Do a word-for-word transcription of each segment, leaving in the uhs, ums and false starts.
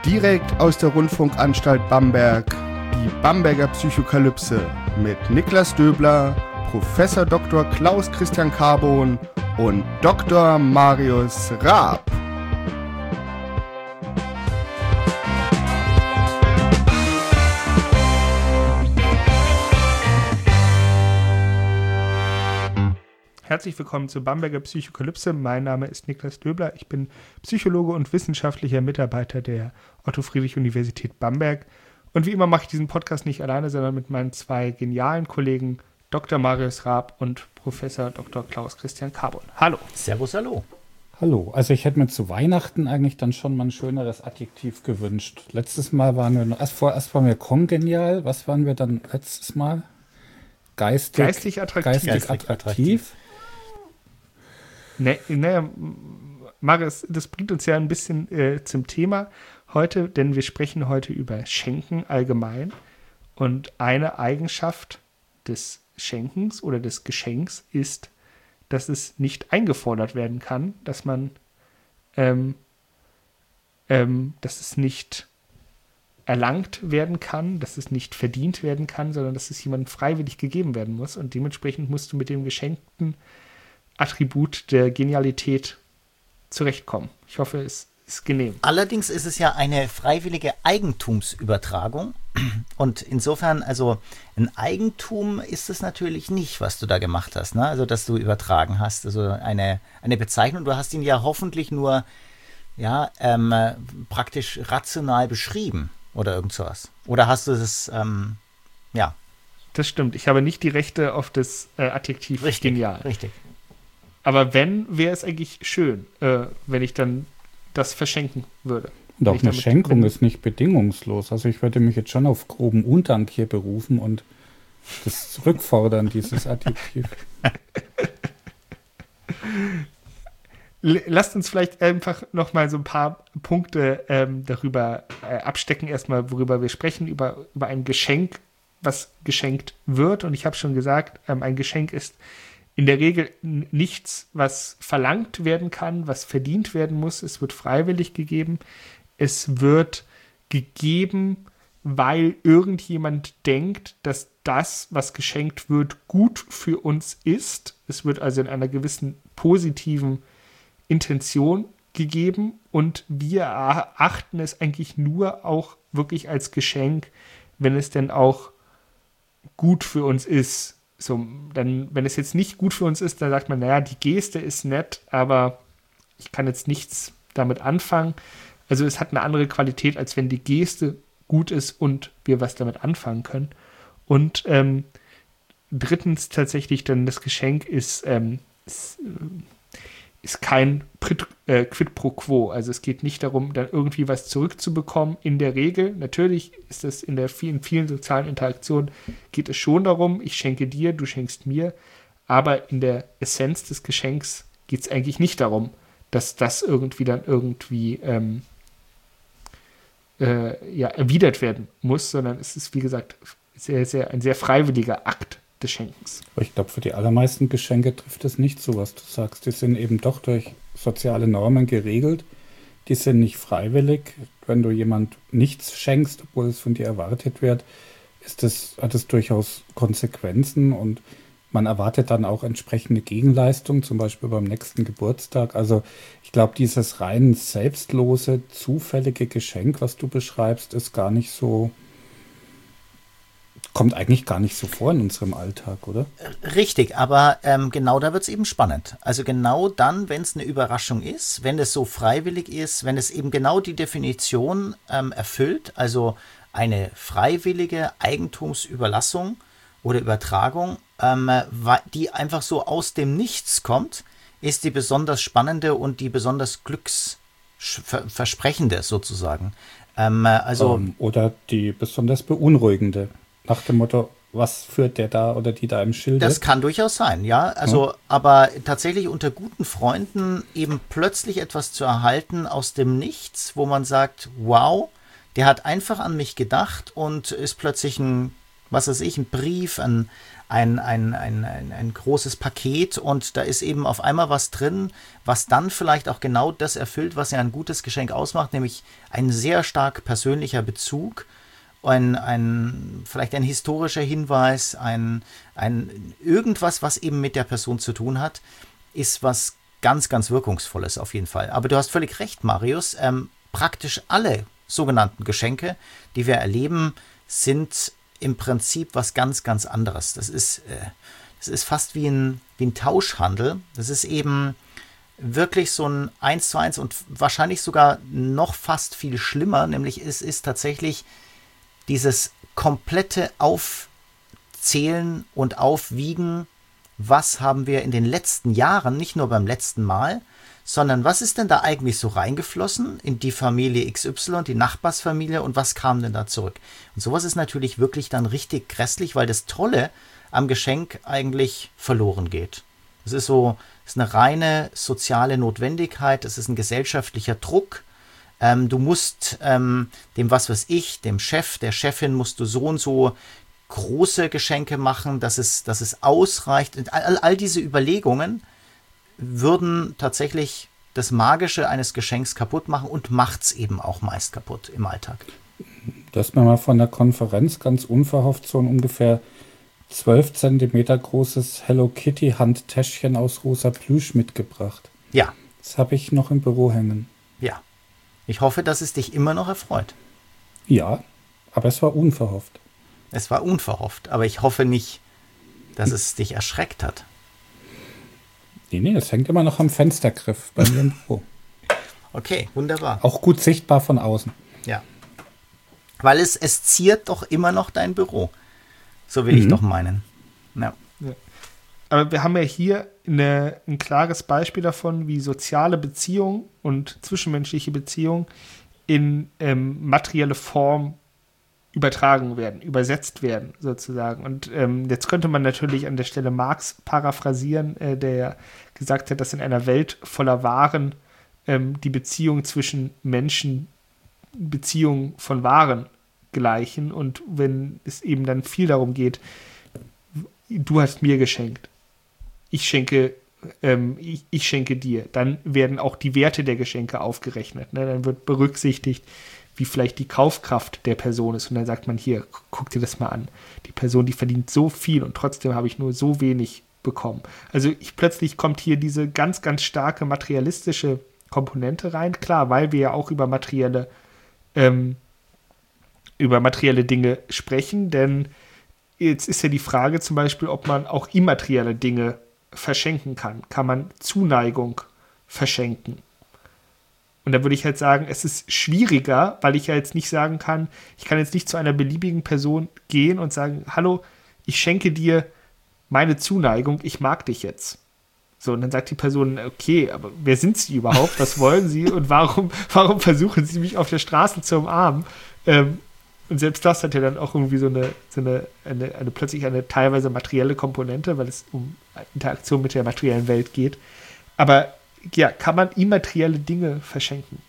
Direkt aus der Rundfunkanstalt Bamberg, die Bamberger Psychokalypse mit Niklas Döbler, Professor Doktor Klaus Christian Carbon und Doktor Marius Raab. Herzlich willkommen zur Bamberger Psychokalypse. Mein Name ist Niklas Döbler. Ich bin Psychologe und wissenschaftlicher Mitarbeiter der Otto-Friedrich-Universität Bamberg. Und wie immer mache ich diesen Podcast nicht alleine, sondern mit meinen zwei genialen Kollegen Doktor Marius Raab und Professor Doktor Klaus Christian Carbon. Hallo. Servus, hallo. Hallo. Also ich hätte mir zu Weihnachten eigentlich dann schon mal ein schöneres Adjektiv gewünscht. Letztes Mal waren wir noch, erst, vor, erst waren wir kongenial. Was waren wir dann letztes Mal? Geistig, geistig attraktiv. Geistig, geistig attraktiv. attraktiv. Naja, ne, Marius, das bringt uns ja ein bisschen äh, zum Thema heute, denn wir sprechen heute über Schenken allgemein. Und eine Eigenschaft des Schenkens oder des Geschenks ist, dass es nicht eingefordert werden kann, dass man, ähm, ähm, dass es nicht erlangt werden kann, dass es nicht verdient werden kann, sondern dass es jemandem freiwillig gegeben werden muss. Und dementsprechend musst du mit dem geschenkten Attribut der Genialität zurechtkommen. Ich hoffe, es ist genehm. Allerdings ist es ja eine freiwillige Eigentumsübertragung und insofern, also ein Eigentum ist es natürlich nicht, was du da gemacht hast, ne? Also dass du übertragen hast, also eine, eine Bezeichnung, du hast ihn ja hoffentlich nur ja, ähm, praktisch rational beschrieben oder irgend sowas. Oder hast du es, ähm, ja. Das stimmt, ich habe nicht die Rechte auf das äh, Adjektiv richtig, genial. Richtig. Aber wenn, wäre es eigentlich schön, äh, wenn ich dann das verschenken würde. Und auch eine Schenkung ist nicht bedingungslos. Also ich würde mich jetzt schon auf groben Undank hier berufen und das zurückfordern, dieses Adjektiv. Lasst uns vielleicht einfach noch mal so ein paar Punkte ähm, darüber äh, abstecken. Erstmal, worüber wir sprechen, über, über ein Geschenk, was geschenkt wird. Und ich habe schon gesagt, ähm, ein Geschenk ist in der Regel nichts, was verlangt werden kann, was verdient werden muss. Es wird freiwillig gegeben. Es wird gegeben, weil irgendjemand denkt, dass das, was geschenkt wird, gut für uns ist. Es wird also in einer gewissen positiven Intention gegeben und wir erachten es eigentlich nur auch wirklich als Geschenk, wenn es denn auch gut für uns ist. So, dann, wenn es jetzt nicht gut für uns ist, dann sagt man, naja, die Geste ist nett, aber ich kann jetzt nichts damit anfangen. Also es hat eine andere Qualität, als wenn die Geste gut ist und wir was damit anfangen können. Und ähm, drittens tatsächlich dann das Geschenk ist, ähm, ist, ist kein Prit, äh, Quid pro quo. Also es geht nicht darum, dann irgendwie was zurückzubekommen. In der Regel, natürlich ist das in der vielen, vielen sozialen Interaktionen, geht es schon darum, ich schenke dir, du schenkst mir. Aber in der Essenz des Geschenks geht es eigentlich nicht darum, dass das irgendwie dann irgendwie ähm, äh, ja, erwidert werden muss, sondern es ist, wie gesagt, sehr, sehr, ein sehr freiwilliger Akt des Schenkens. Aber ich glaube, für die allermeisten Geschenke trifft es nicht so, was du sagst. Die sind eben doch durch soziale Normen geregelt. Die sind nicht freiwillig. Wenn du jemand nichts schenkst, obwohl es von dir erwartet wird, ist das, hat es durchaus Konsequenzen und man erwartet dann auch entsprechende Gegenleistung, zum Beispiel beim nächsten Geburtstag. Also ich glaube, dieses rein selbstlose, zufällige Geschenk, was du beschreibst, ist gar nicht so, kommt eigentlich gar nicht so vor in unserem Alltag, oder? Richtig, aber ähm, genau da wird es eben spannend. Also genau dann, wenn es eine Überraschung ist, wenn es so freiwillig ist, wenn es eben genau die Definition ähm, erfüllt, also eine freiwillige Eigentumsüberlassung oder Übertragung, ähm, die einfach so aus dem Nichts kommt, ist die besonders spannende und die besonders glücksversprechende sozusagen. Ähm, also ähm, oder die besonders beunruhigende. Nach dem Motto, was führt der da oder die da im Schilde? Das kann durchaus sein, ja. Also, ja. Aber tatsächlich unter guten Freunden eben plötzlich etwas zu erhalten aus dem Nichts, wo man sagt, wow, der hat einfach an mich gedacht und ist plötzlich ein, was weiß ich, ein Brief, ein, ein, ein, ein, ein, ein großes Paket und da ist eben auf einmal was drin, was dann vielleicht auch genau das erfüllt, was ja ein gutes Geschenk ausmacht, nämlich ein sehr stark persönlicher Bezug, ein, ein, vielleicht ein historischer Hinweis, ein, ein irgendwas, was eben mit der Person zu tun hat, ist was ganz, ganz Wirkungsvolles auf jeden Fall. Aber du hast völlig recht, Marius, ähm, praktisch alle sogenannten Geschenke, die wir erleben, sind im Prinzip was ganz, ganz anderes. Das ist, äh, das ist fast wie ein, wie ein Tauschhandel. Das ist eben wirklich so ein eins zu eins und wahrscheinlich sogar noch fast viel schlimmer, nämlich es ist tatsächlich dieses komplette Aufzählen und Aufwiegen, was haben wir in den letzten Jahren, nicht nur beim letzten Mal, sondern was ist denn da eigentlich so reingeflossen in die Familie X Y, die Nachbarsfamilie und was kam denn da zurück? Und sowas ist natürlich wirklich dann richtig grässlich, weil das Tolle am Geschenk eigentlich verloren geht. Das ist so, das ist eine reine soziale Notwendigkeit, das ist ein gesellschaftlicher Druck. Ähm, du musst ähm, dem, was weiß ich, dem Chef, der Chefin musst du so und so große Geschenke machen, dass es, dass es ausreicht. Und all, all diese Überlegungen würden tatsächlich das Magische eines Geschenks kaputt machen und macht es eben auch meist kaputt im Alltag. Du hast mir mal von der Konferenz ganz unverhofft so ein ungefähr zwölf Zentimeter großes Hello Kitty Handtäschchen aus rosa Plüsch mitgebracht. Ja. Das habe ich noch im Büro hängen. Ja. Ich hoffe, dass es dich immer noch erfreut. Ja, aber es war unverhofft. Es war unverhofft, aber ich hoffe nicht, dass es dich erschreckt hat. Nee, nee, es hängt immer noch am Fenstergriff bei mir im Büro. Okay, wunderbar. Auch gut sichtbar von außen. Ja. Weil es, es ziert doch immer noch dein Büro. So will mhm. ich doch meinen. Ja. Ja. Aber wir haben ja hier eine, ein klares Beispiel davon, wie soziale Beziehungen und zwischenmenschliche Beziehungen in ähm, materielle Form übertragen werden, übersetzt werden sozusagen. Und ähm, jetzt könnte man natürlich an der Stelle Marx paraphrasieren, äh, der ja gesagt hat, dass in einer Welt voller Waren ähm, die Beziehungen zwischen Menschen Beziehungen von Waren gleichen. Und wenn es eben dann viel darum geht, du hast mir geschenkt, ich schenke, ähm, ich, ich schenke dir, dann werden auch die Werte der Geschenke aufgerechnet. Ne? Dann wird berücksichtigt, wie vielleicht die Kaufkraft der Person ist. Und dann sagt man, hier, guck dir das mal an. Die Person, die verdient so viel und trotzdem habe ich nur so wenig bekommen. Also ich, plötzlich kommt hier diese ganz, ganz starke materialistische Komponente rein. Klar, weil wir ja auch über materielle, ähm, über materielle Dinge sprechen, denn jetzt ist ja die Frage zum Beispiel, ob man auch immaterielle Dinge verschenken kann. Kann man Zuneigung verschenken? Und da würde ich halt sagen, es ist schwieriger, weil ich ja jetzt nicht sagen kann, ich kann jetzt nicht zu einer beliebigen Person gehen und sagen, hallo, ich schenke dir meine Zuneigung, ich mag dich jetzt. So, und dann sagt die Person, okay, aber wer sind Sie überhaupt? Was wollen Sie? Und warum, warum versuchen Sie mich auf der Straße zu umarmen? Ähm, und selbst das hat ja dann auch irgendwie so eine, so eine, eine, eine plötzlich eine teilweise materielle Komponente, weil es um Interaktion mit der materiellen Welt geht. Aber ja, kann man immaterielle Dinge verschenken?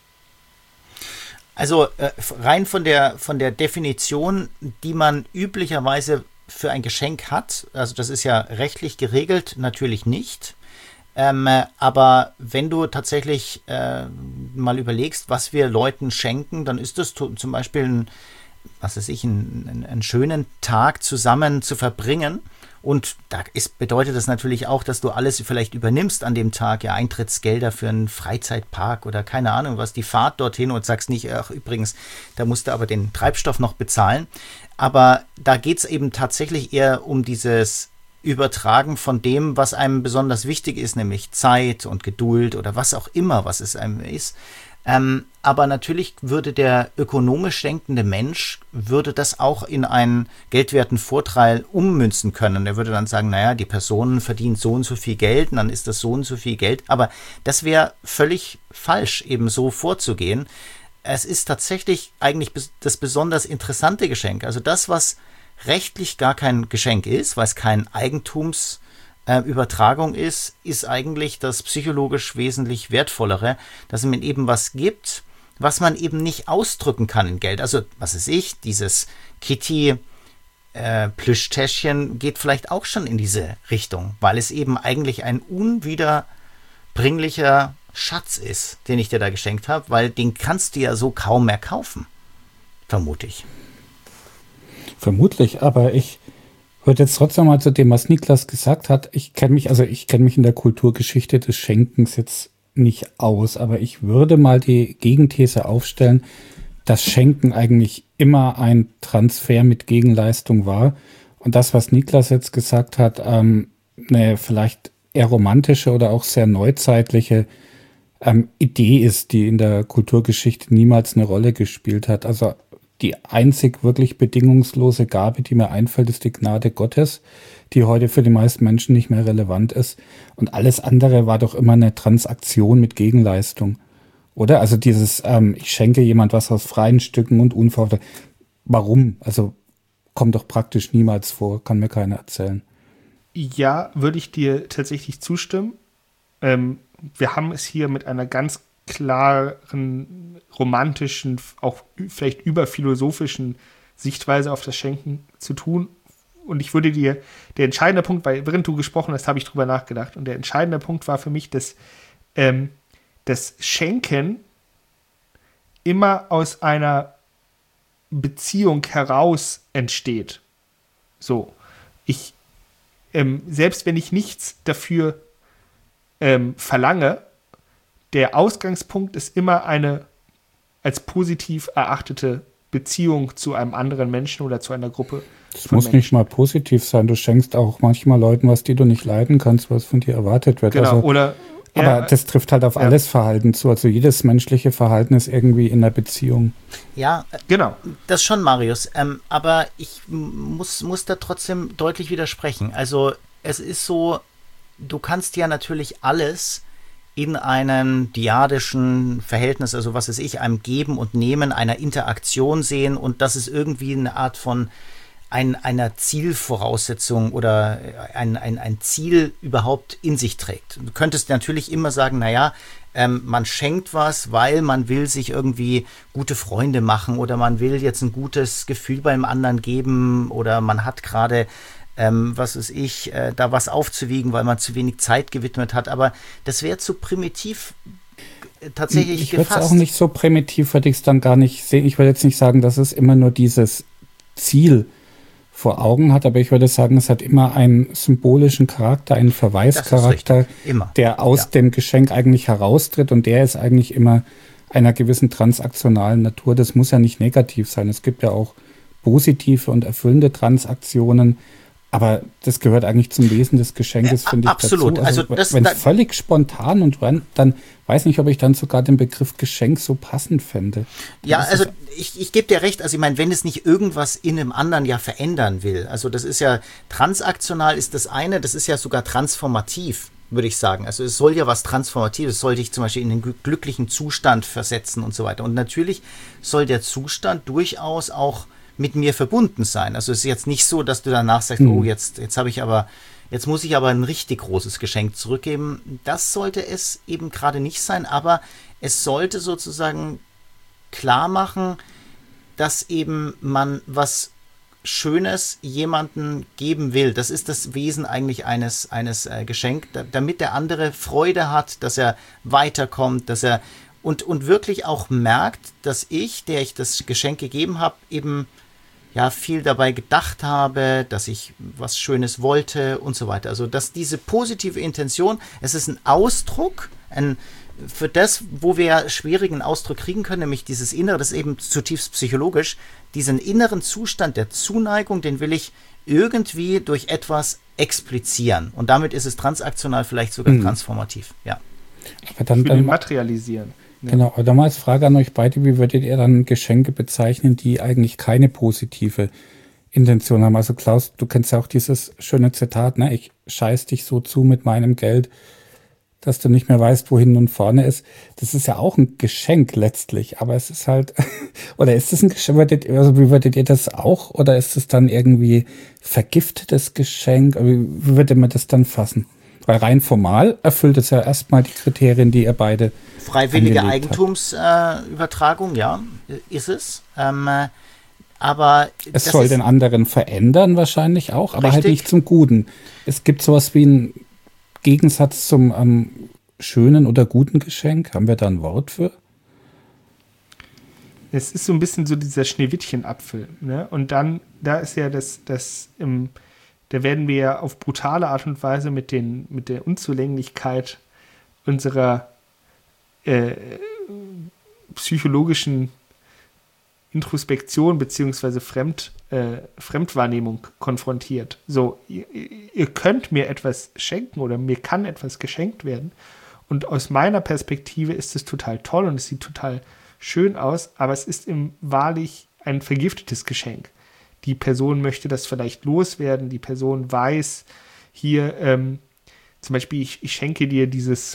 Also äh, rein von der, von der Definition, die man üblicherweise für ein Geschenk hat, also das ist ja rechtlich geregelt, natürlich nicht. Ähm, äh, aber wenn du tatsächlich äh, mal überlegst, was wir Leuten schenken, dann ist das t- zum Beispiel ein, was weiß ich, einen, einen schönen Tag zusammen zu verbringen. Und da ist, bedeutet das natürlich auch, dass du alles vielleicht übernimmst an dem Tag, ja, Eintrittsgelder für einen Freizeitpark oder keine Ahnung was, die Fahrt dorthin und sagst nicht, ach übrigens, da musst du aber den Treibstoff noch bezahlen. Aber da geht es eben tatsächlich eher um dieses Übertragen von dem, was einem besonders wichtig ist, nämlich Zeit und Geduld oder was auch immer, was es einem ist. Ähm, aber natürlich würde der ökonomisch denkende Mensch, würde das auch in einen geldwerten Vorteil ummünzen können. Er würde dann sagen, naja, die Person verdient so und so viel Geld und dann ist das so und so viel Geld. Aber das wäre völlig falsch, eben so vorzugehen. Es ist tatsächlich eigentlich das besonders interessante Geschenk. Also das, was rechtlich gar kein Geschenk ist, weil es kein Eigentums Übertragung ist, ist eigentlich das psychologisch wesentlich wertvollere, dass man eben was gibt, was man eben nicht ausdrücken kann in Geld. Also, was weiß ich, dieses Kitty äh, Plüschtäschchen geht vielleicht auch schon in diese Richtung, weil es eben eigentlich ein unwiederbringlicher Schatz ist, den ich dir da geschenkt habe, weil den kannst du ja so kaum mehr kaufen, vermute ich. Vermutlich, aber ich würde jetzt trotzdem mal zu dem, was Niklas gesagt hat. Ich kenne mich, also ich kenne mich in der Kulturgeschichte des Schenkens jetzt nicht aus, aber ich würde mal die Gegenthese aufstellen, dass Schenken eigentlich immer ein Transfer mit Gegenleistung war. Und das, was Niklas jetzt gesagt hat, ähm, eine vielleicht eher romantische oder auch sehr neuzeitliche ähm, Idee ist, die in der Kulturgeschichte niemals eine Rolle gespielt hat. Also die einzig wirklich bedingungslose Gabe, die mir einfällt, ist die Gnade Gottes, die heute für die meisten Menschen nicht mehr relevant ist. Und alles andere war doch immer eine Transaktion mit Gegenleistung. Oder? Also dieses, ähm, ich schenke jemand was aus freien Stücken und unverhofft. Warum? Also kommt doch praktisch niemals vor, kann mir keiner erzählen. Ja, würde ich dir tatsächlich zustimmen. Ähm, wir haben es hier mit einer ganz klaren, romantischen, auch vielleicht überphilosophischen Sichtweise auf das Schenken zu tun. Und ich würde dir, der entscheidende Punkt, weil während du gesprochen hast, habe ich drüber nachgedacht. Und der entscheidende Punkt war für mich, dass ähm, das Schenken immer aus einer Beziehung heraus entsteht. So, ich, ähm, selbst wenn ich nichts dafür ähm, verlange, der Ausgangspunkt ist immer eine als positiv erachtete Beziehung zu einem anderen Menschen oder zu einer Gruppe. Das muss Menschen. Nicht mal positiv sein. Du schenkst auch manchmal Leuten was, die du nicht leiden kannst, was von dir erwartet wird. Genau, also, oder aber ja, das trifft halt auf ja. alles Verhalten zu. Also jedes menschliche Verhalten ist irgendwie in einer Beziehung. Ja, genau. Das schon, Marius. Ähm, aber ich muss, muss da trotzdem deutlich widersprechen. Also es ist so, du kannst ja natürlich alles in einem dyadischen Verhältnis, also was weiß ich, einem Geben und Nehmen, einer Interaktion sehen und das ist irgendwie eine Art von ein, einer Zielvoraussetzung oder ein, ein, ein Ziel überhaupt in sich trägt. Du könntest natürlich immer sagen, naja, ähm, man schenkt was, weil man will sich irgendwie gute Freunde machen oder man will jetzt ein gutes Gefühl beim anderen geben oder man hat gerade Ähm, was weiß ich, äh, da was aufzuwiegen, weil man zu wenig Zeit gewidmet hat. Aber das wäre zu primitiv äh, tatsächlich ich gefasst. Ich würde es auch nicht so primitiv, würde ich es dann gar nicht sehen. Ich würde jetzt nicht sagen, dass es immer nur dieses Ziel vor Augen hat, aber ich würde sagen, es hat immer einen symbolischen Charakter, einen Verweischarakter, der aus ja. dem Geschenk eigentlich heraustritt und der ist eigentlich immer einer gewissen transaktionalen Natur. Das muss ja nicht negativ sein. Es gibt ja auch positive und erfüllende Transaktionen. Aber das gehört eigentlich zum Wesen des Geschenkes, ja, finde ich, absolut. dazu. Also, also wenn es völlig spontan und dann, dann weiß nicht, ob ich dann sogar den Begriff Geschenk so passend fände. Ja, also ich, ich gebe dir recht. Also ich meine, wenn es nicht irgendwas in einem anderen ja verändern will, also das ist ja transaktional ist das eine, das ist ja sogar transformativ, würde ich sagen. Also es soll ja was Transformatives, es soll dich zum Beispiel in einen glücklichen Zustand versetzen und so weiter. Und natürlich soll der Zustand durchaus auch mit mir verbunden sein. Also es ist jetzt nicht so, dass du danach sagst, mhm. oh, jetzt, jetzt habe ich aber, jetzt muss ich aber ein richtig großes Geschenk zurückgeben. Das sollte es eben gerade nicht sein, aber es sollte sozusagen klar machen, dass eben man was Schönes jemandem geben will. Das ist das Wesen eigentlich eines, eines äh, Geschenks, da, damit der andere Freude hat, dass er weiterkommt, dass er und, und wirklich auch merkt, dass ich, der ich das Geschenk gegeben habe, eben ja viel dabei gedacht habe, dass ich was Schönes wollte und so weiter. Also dass diese positive Intention, es ist ein Ausdruck, ein für das, wo wir schwierigen Ausdruck kriegen können, nämlich dieses Innere, das ist eben zutiefst psychologisch, diesen inneren Zustand der Zuneigung, den will ich irgendwie durch etwas explizieren. Und damit ist es transaktional, vielleicht sogar mhm. transformativ. Ja. Aber dann, dann materialisieren. Ja. Genau, aber damals Frage an euch beide, wie würdet ihr dann Geschenke bezeichnen, die eigentlich keine positive Intention haben? Also Klaus, du kennst ja auch dieses schöne Zitat, ne? Ich scheiß dich so zu mit meinem Geld, dass du nicht mehr weißt, wo hinten und vorne ist. Das ist ja auch ein Geschenk letztlich, aber es ist halt, oder ist das ein Geschenk, würdet, also wie würdet ihr das auch, oder ist es dann irgendwie vergiftetes Geschenk? Wie, wie würdet man das dann fassen? Weil rein formal erfüllt es ja erstmal die Kriterien, die ihr beide Freiwillige Eigentumsübertragung, äh, ja, ist es. Ähm, Aber es soll den anderen verändern wahrscheinlich auch, aber richtig. halt nicht zum Guten. Es gibt sowas wie einen Gegensatz zum ähm, schönen oder guten Geschenk. Haben wir da ein Wort für? Es ist so ein bisschen so dieser Schneewittchen-Apfel. Ne? Und dann, da ist ja das, das im, da werden wir ja auf brutale Art und Weise mit, den, mit der Unzulänglichkeit unserer äh, psychologischen Introspektion beziehungsweise Fremd, äh, Fremdwahrnehmung konfrontiert. So, ihr, ihr könnt mir etwas schenken oder mir kann etwas geschenkt werden. Und aus meiner Perspektive ist es total toll und es sieht total schön aus, aber es ist im wahrlich ein vergiftetes Geschenk. Die Person möchte das vielleicht loswerden, die Person weiß, hier ähm, zum Beispiel, ich, ich schenke dir dieses,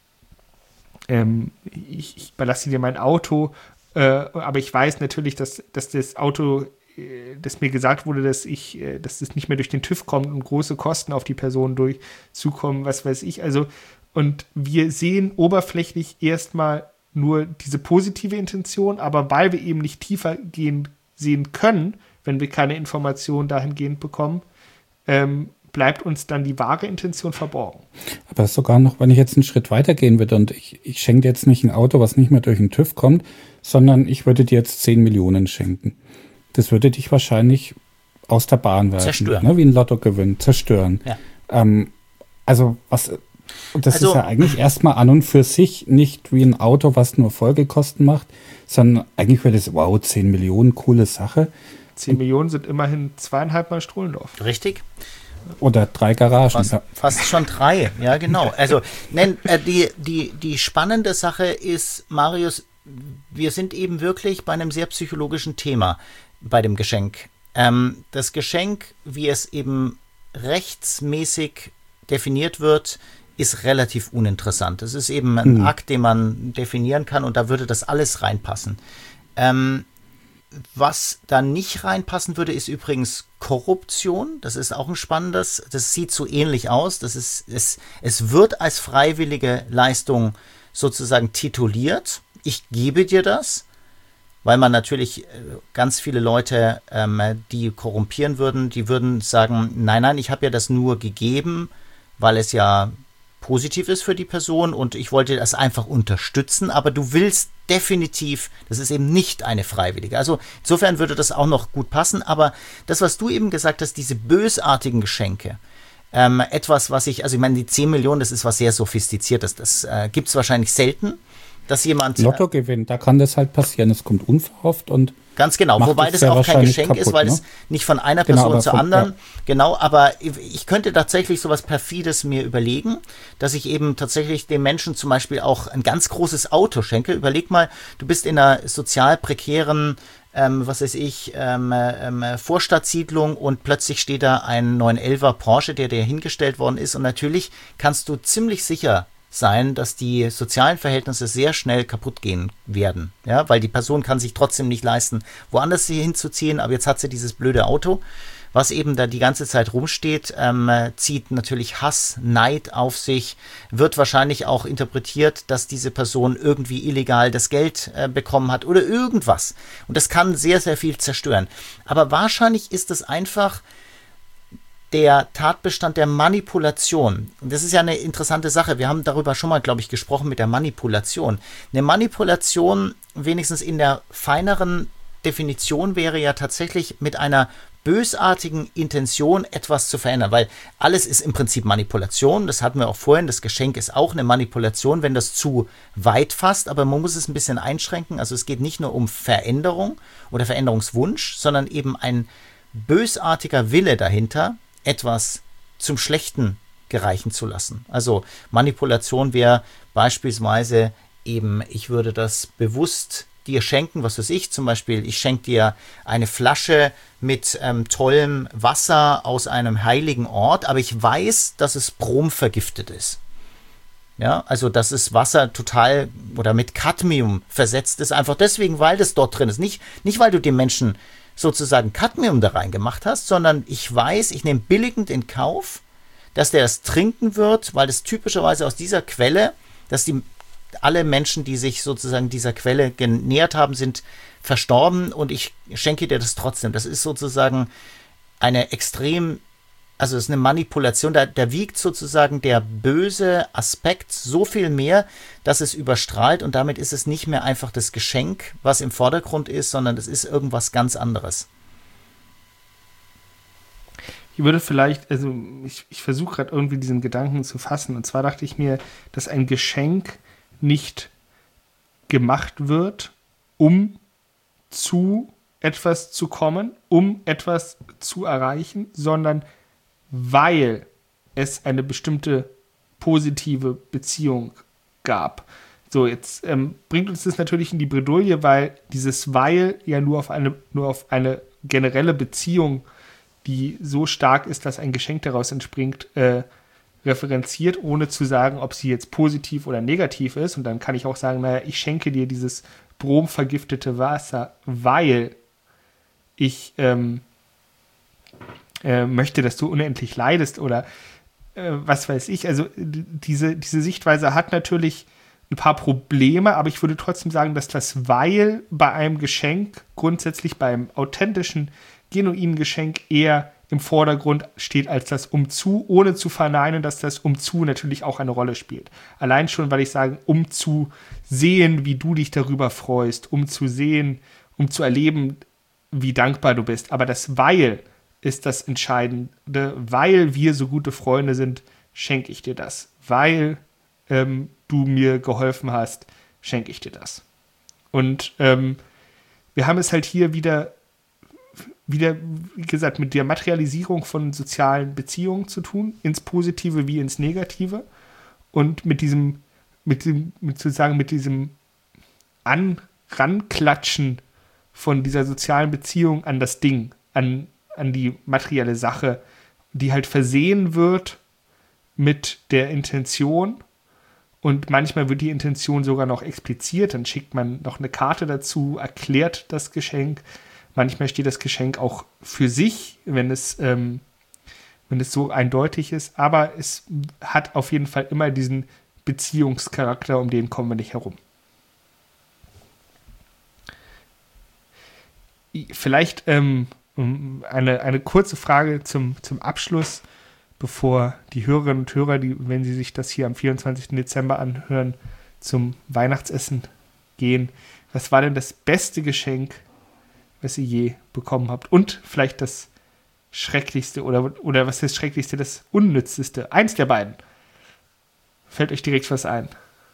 ähm, ich, ich überlasse dir mein Auto, äh, aber ich weiß natürlich, dass, dass das Auto, äh, dass mir gesagt wurde, dass ich, äh, dass es nicht mehr durch den TÜV kommt und große Kosten auf die Person durch zukommen, was weiß ich, also und wir sehen oberflächlich erstmal nur diese positive Intention, aber weil wir eben nicht tiefer gehen sehen können, wenn wir keine Informationen dahingehend bekommen, ähm, bleibt uns dann die wahre Intention verborgen. Aber sogar noch, wenn ich jetzt einen Schritt weiter gehen würde und ich, ich schenke dir jetzt nicht ein Auto, was nicht mehr durch den TÜV kommt, sondern ich würde dir jetzt zehn Millionen schenken. Das würde dich wahrscheinlich aus der Bahn werfen. Zerstören. Ne, wie ein Lottogewinn, zerstören. Ja. Ähm, also was... Und das also, ist ja eigentlich erstmal an und für sich nicht wie ein Auto, was nur Folgekosten macht, sondern eigentlich wäre das, wow, zehn Millionen, coole Sache. zehn Millionen sind immerhin zweieinhalb Mal Strullendorf. Richtig. Oder drei Garagen. Fast, ja. fast schon drei, ja genau. Also nein, äh, die, die, die spannende Sache ist, Marius, wir sind eben wirklich bei einem sehr psychologischen Thema bei dem Geschenk. Ähm, das Geschenk, wie es eben rechtsmäßig definiert wird, ist relativ uninteressant. Es ist eben ein mhm. Akt, den man definieren kann und da würde das alles reinpassen. Ähm, was da nicht reinpassen würde, ist übrigens Korruption. Das ist auch ein spannendes, das sieht so ähnlich aus. Das ist, es, es wird als freiwillige Leistung sozusagen tituliert. Ich gebe dir das, weil man natürlich ganz viele Leute, ähm, die korrumpieren würden, die würden sagen, nein, nein, ich habe ja das nur gegeben, weil es ja positiv ist für die Person und ich wollte das einfach unterstützen, aber du willst definitiv, das ist eben nicht eine freiwillige. Also insofern würde das auch noch gut passen, aber das, was du eben gesagt hast, diese bösartigen Geschenke, ähm, etwas, was ich, also ich meine, die zehn Millionen, das ist was sehr Sophistiziertes, das äh, gibt es wahrscheinlich selten, dass jemand... Lotto gewinnt, da kann das halt passieren, es kommt unverhofft und ganz genau, wobei das auch kein Geschenk kaputt, ist, weil es ne? nicht von einer Person genau, zur von, anderen, ja. genau, aber ich könnte tatsächlich sowas Perfides mir überlegen, dass ich eben tatsächlich dem Menschen zum Beispiel auch ein ganz großes Auto schenke. Überleg mal, du bist in einer sozial prekären, ähm, was weiß ich, ähm, ähm, Vorstadtsiedlung und plötzlich steht da ein neun elfer Porsche, der dir hingestellt worden ist und natürlich kannst du ziemlich sicher sein, dass die sozialen Verhältnisse sehr schnell kaputt gehen werden. Ja, weil die Person kann sich trotzdem nicht leisten, woanders sie hinzuziehen, aber jetzt hat sie dieses blöde Auto, was eben da die ganze Zeit rumsteht, ähm, zieht natürlich Hass, Neid auf sich, wird wahrscheinlich auch interpretiert, dass diese Person irgendwie illegal das Geld äh, bekommen hat oder irgendwas. Und das kann sehr, sehr viel zerstören. Aber wahrscheinlich ist es einfach der Tatbestand der Manipulation. Und das ist ja eine interessante Sache. Wir haben darüber schon mal, glaube ich, gesprochen mit der Manipulation. Eine Manipulation, wenigstens in der feineren Definition, wäre ja tatsächlich mit einer bösartigen Intention etwas zu verändern, weil alles ist im Prinzip Manipulation. Das hatten wir auch vorhin. Das Geschenk ist auch eine Manipulation, wenn das zu weit fasst, aber man muss es ein bisschen einschränken. Also es geht nicht nur um Veränderung oder Veränderungswunsch, sondern eben ein bösartiger Wille dahinter, etwas zum Schlechten gereichen zu lassen. Also Manipulation wäre beispielsweise eben, ich würde das bewusst dir schenken, was weiß ich, zum Beispiel, ich schenke dir eine Flasche mit ähm, tollem Wasser aus einem heiligen Ort, aber ich weiß, dass es bromvergiftet ist. Ja, also dass es Wasser total oder mit Cadmium versetzt ist, einfach deswegen, weil das dort drin ist. Nicht, nicht weil du dem Menschen sozusagen Cadmium da rein gemacht hast, sondern ich weiß, ich nehme billigend in Kauf, dass der das trinken wird, weil das typischerweise aus dieser Quelle, dass die alle Menschen, die sich sozusagen dieser Quelle genähert haben, sind verstorben und ich schenke dir das trotzdem. Das ist sozusagen eine extrem, also es ist eine Manipulation, da, da wiegt sozusagen der böse Aspekt so viel mehr, dass es überstrahlt und damit ist es nicht mehr einfach das Geschenk, was im Vordergrund ist, sondern es ist irgendwas ganz anderes. Ich würde vielleicht, also ich, ich versuche gerade irgendwie diesen Gedanken zu fassen und zwar dachte ich mir, dass ein Geschenk nicht gemacht wird, um zu etwas zu kommen, um etwas zu erreichen, sondern weil es eine bestimmte positive Beziehung gab. So, jetzt ähm, bringt uns das natürlich in die Bredouille, weil dieses weil ja nur auf eine, nur auf eine generelle Beziehung, die so stark ist, dass ein Geschenk daraus entspringt, äh, referenziert, ohne zu sagen, ob sie jetzt positiv oder negativ ist. Und dann kann ich auch sagen, naja, ich schenke dir dieses bromvergiftete Wasser, weil ich ähm, äh, möchte, dass du unendlich leidest oder äh, was weiß ich. Also diese, diese Sichtweise hat natürlich ein paar Probleme, aber ich würde trotzdem sagen, dass das Weil bei einem Geschenk, grundsätzlich beim authentischen, genuinen Geschenk eher im Vordergrund steht als das Umzu, ohne zu verneinen, dass das Umzu natürlich auch eine Rolle spielt. Allein schon, weil ich sage, um zu sehen, wie du dich darüber freust, um zu sehen, um zu erleben, wie dankbar du bist. Aber das Weil ist das Entscheidende. Weil wir so gute Freunde sind, schenke ich dir das. Weil ähm, du mir geholfen hast, schenke ich dir das. Und ähm, wir haben es halt hier wieder wieder, wie gesagt, mit der Materialisierung von sozialen Beziehungen zu tun, ins Positive wie ins Negative und mit diesem, mit dem, mit sozusagen mit diesem An, Ranklatschen von dieser sozialen Beziehung an das Ding, an, an die materielle Sache, die halt versehen wird mit der Intention und manchmal wird die Intention sogar noch expliziert, dann schickt man noch eine Karte dazu, erklärt das Geschenk. Manchmal steht das Geschenk auch für sich, wenn es, ähm, wenn es so eindeutig ist. Aber es hat auf jeden Fall immer diesen Beziehungscharakter, um den kommen wir nicht herum. Vielleicht ähm, eine, eine kurze Frage zum, zum Abschluss, bevor die Hörerinnen und Hörer, die, wenn sie sich das hier am vierundzwanzigsten Dezember anhören, zum Weihnachtsessen gehen. Was war denn das beste Geschenk, was ihr je bekommen habt? Und vielleicht das Schrecklichste oder, oder was ist das Schrecklichste, das Unnützeste? Eins der beiden. Fällt euch direkt was ein?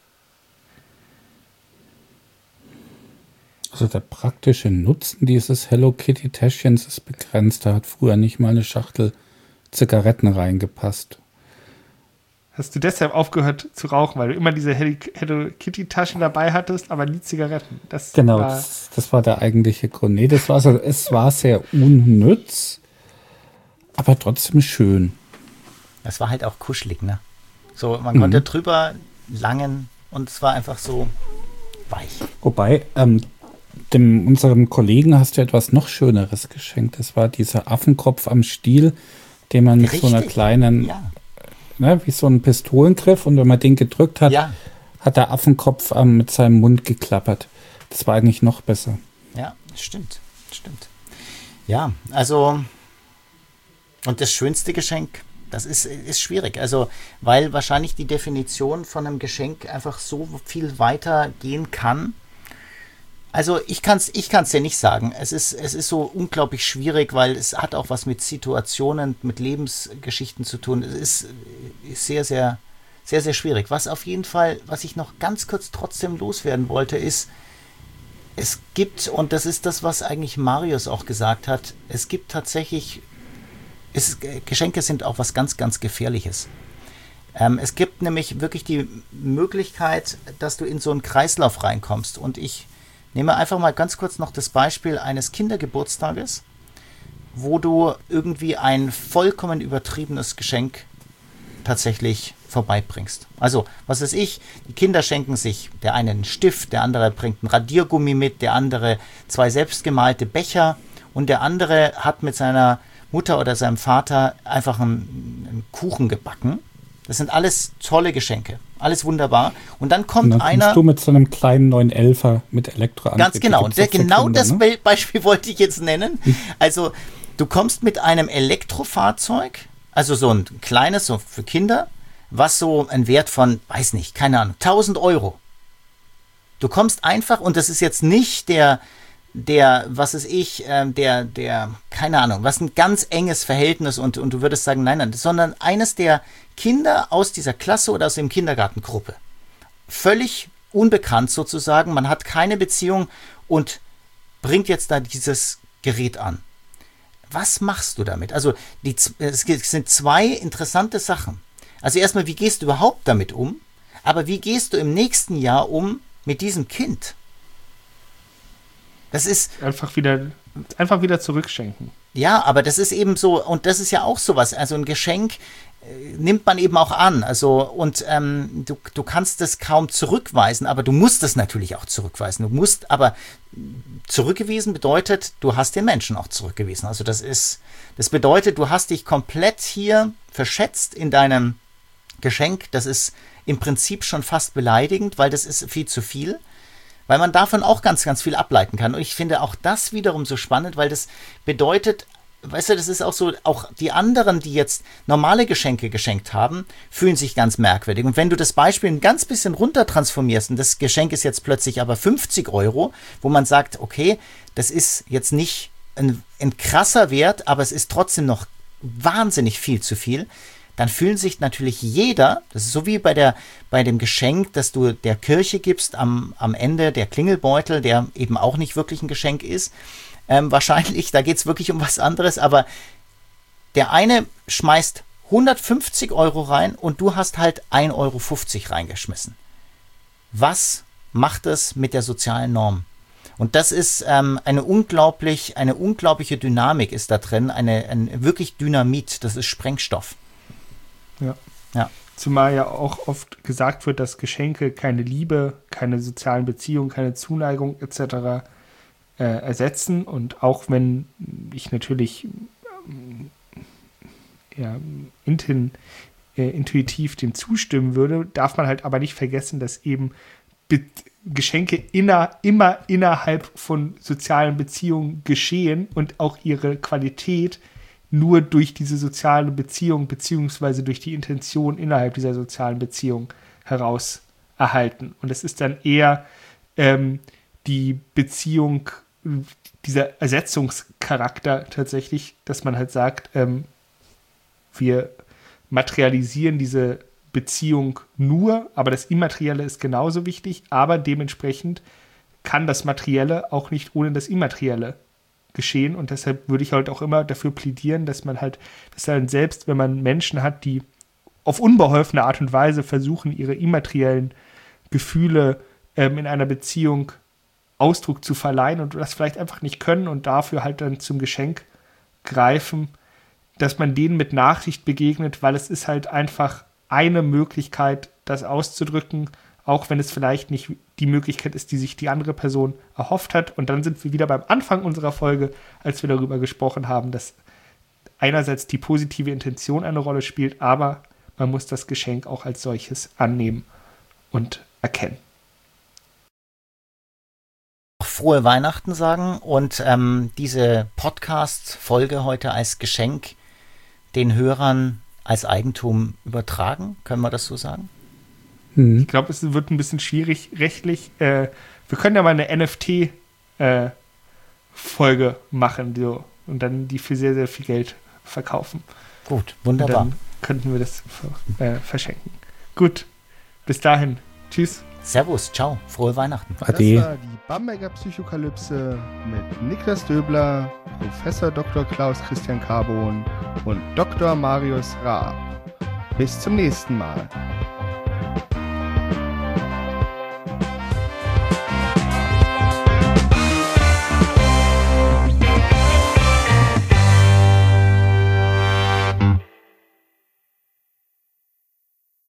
Also der praktische Nutzen dieses Hello Kitty Täschchens ist begrenzt. Da hat früher nicht mal eine Schachtel Zigaretten reingepasst. Hast du deshalb aufgehört zu rauchen, weil du immer diese Hello Kitty Taschen dabei hattest, aber nie Zigaretten? Das genau, war das, das war der eigentliche Grund. Nee, das war also, es war sehr unnütz, aber trotzdem schön. Es war halt auch kuschelig, ne? So, man Mhm. konnte drüber langen und es war einfach so weich. Wobei, ähm, dem, unserem Kollegen hast du etwas noch Schöneres geschenkt. Das war dieser Affenkopf am Stiel, den man mit Richtig. so einer kleinen, Ja, ne, wie so ein Pistolengriff, und wenn man den gedrückt hat, ja, hat der Affenkopf ähm, mit seinem Mund geklappert. Das war eigentlich noch besser. ja, stimmt, stimmt. Ja, also und das schönste Geschenk, das ist, ist schwierig. Also, weil wahrscheinlich die Definition von einem Geschenk einfach so viel weiter gehen kann. Also ich kann es ich kann's dir nicht sagen. Es ist, es ist so unglaublich schwierig, weil es hat auch was mit Situationen, mit Lebensgeschichten zu tun. Es ist, ist sehr, sehr, sehr, sehr schwierig. Was auf jeden Fall, was ich noch ganz kurz trotzdem loswerden wollte, ist, es gibt, und das ist das, was eigentlich Marius auch gesagt hat, es gibt tatsächlich, es, Geschenke sind auch was ganz, ganz Gefährliches. Ähm, es gibt nämlich wirklich die Möglichkeit, dass du in so einen Kreislauf reinkommst. Und ich nehme einfach mal ganz kurz noch das Beispiel eines Kindergeburtstages, wo du irgendwie ein vollkommen übertriebenes Geschenk tatsächlich vorbeibringst. Also, was weiß ich, die Kinder schenken sich der eine einen Stift, der andere bringt einen Radiergummi mit, der andere zwei selbstgemalte Becher und der andere hat mit seiner Mutter oder seinem Vater einfach einen, einen Kuchen gebacken. Das sind alles tolle Geschenke. Alles wunderbar. Und dann kommt und dann einer. Kommst du mit so einem kleinen neun elfer mit Elektroantrieb. Ganz genau. Und der, genau Kinder, das ne? Beispiel wollte ich jetzt nennen. Also, du kommst mit einem Elektrofahrzeug, also so ein kleines, so für Kinder, was so einen Wert von, weiß nicht, keine Ahnung, tausend Euro. Du kommst einfach, und das ist jetzt nicht der, der, was ist ich, äh, der, der, keine Ahnung, was ein ganz enges Verhältnis und, und du würdest sagen, nein, nein, sondern eines der Kinder aus dieser Klasse oder aus dem Kindergartengruppe. Völlig unbekannt sozusagen, man hat keine Beziehung und bringt jetzt da dieses Gerät an. Was machst du damit? Also die, es sind zwei interessante Sachen. Also erstmal, wie gehst du überhaupt damit um? Aber wie gehst du im nächsten Jahr um mit diesem Kind? Das ist einfach wieder, einfach wieder zurückschenken. Ja, aber das ist eben so, und das ist ja auch sowas. Also ein Geschenk äh, nimmt man eben auch an. Also und ähm, du, du kannst das kaum zurückweisen, aber du musst es natürlich auch zurückweisen. Du musst, aber zurückgewiesen bedeutet, du hast den Menschen auch zurückgewiesen. Also das ist, das bedeutet, du hast dich komplett hier verschätzt in deinem Geschenk. Das ist im Prinzip schon fast beleidigend, weil das ist viel zu viel. Weil man davon auch ganz, ganz viel ableiten kann. Und ich finde auch das wiederum so spannend, weil das bedeutet, weißt du, das ist auch so, auch die anderen, die jetzt normale Geschenke geschenkt haben, fühlen sich ganz merkwürdig. Und wenn du das Beispiel ein ganz bisschen runter transformierst und das Geschenk ist jetzt plötzlich aber fünfzig Euro, wo man sagt, okay, das ist jetzt nicht ein, ein krasser Wert, aber es ist trotzdem noch wahnsinnig viel zu viel, dann fühlen sich natürlich jeder, das ist so wie bei, der, bei dem Geschenk, das du der Kirche gibst am, am Ende, der Klingelbeutel, der eben auch nicht wirklich ein Geschenk ist. Ähm, wahrscheinlich, da geht es wirklich um was anderes, aber der eine schmeißt hundertfünfzig Euro rein und du hast halt ein Euro fünfzig reingeschmissen. Was macht es mit der sozialen Norm? Und das ist ähm, eine unglaublich, eine unglaubliche Dynamik ist da drin, eine, ein wirklich Dynamit, das ist Sprengstoff. Ja. Ja. Zumal ja auch oft gesagt wird, dass Geschenke keine Liebe, keine sozialen Beziehungen, keine Zuneigung et cetera äh, ersetzen. Und auch wenn ich natürlich äh, ja, intin, äh, intuitiv dem zustimmen würde, darf man halt aber nicht vergessen, dass eben Be- Geschenke inner, immer innerhalb von sozialen Beziehungen geschehen und auch ihre Qualität nur durch diese soziale Beziehung beziehungsweise durch die Intention innerhalb dieser sozialen Beziehung heraus erhalten. Und es ist dann eher ähm, die Beziehung, dieser Ersetzungscharakter tatsächlich, dass man halt sagt, ähm, wir materialisieren diese Beziehung nur, aber das Immaterielle ist genauso wichtig, aber dementsprechend kann das Materielle auch nicht ohne das Immaterielle geschehen und deshalb würde ich halt auch immer dafür plädieren, dass man halt, dass dann selbst, wenn man Menschen hat, die auf unbeholfene Art und Weise versuchen, ihre immateriellen Gefühle ähm, in einer Beziehung Ausdruck zu verleihen und das vielleicht einfach nicht können und dafür halt dann zum Geschenk greifen, dass man denen mit Nachsicht begegnet, weil es ist halt einfach eine Möglichkeit, das auszudrücken, auch wenn es vielleicht nicht die Möglichkeit ist, die sich die andere Person erhofft hat. Und dann sind wir wieder beim Anfang unserer Folge, als wir darüber gesprochen haben, dass einerseits die positive Intention eine Rolle spielt, aber man muss das Geschenk auch als solches annehmen und erkennen. Frohe Weihnachten sagen und ähm, diese Podcast-Folge heute als Geschenk den Hörern als Eigentum übertragen. Können wir das so sagen? Ich glaube, es wird ein bisschen schwierig rechtlich. Äh, wir können ja mal eine N F T-Folge äh, machen so, und dann die für sehr, sehr viel Geld verkaufen. Gut, wunderbar. Und dann könnten wir das äh, verschenken. Gut, bis dahin. Tschüss. Servus, ciao, frohe Weihnachten. Ade. Das war die Bamberger Psychokalypse mit Niklas Döbler, Professor Doktor Klaus Christian Carbon und Doktor Marius Raab. Bis zum nächsten Mal.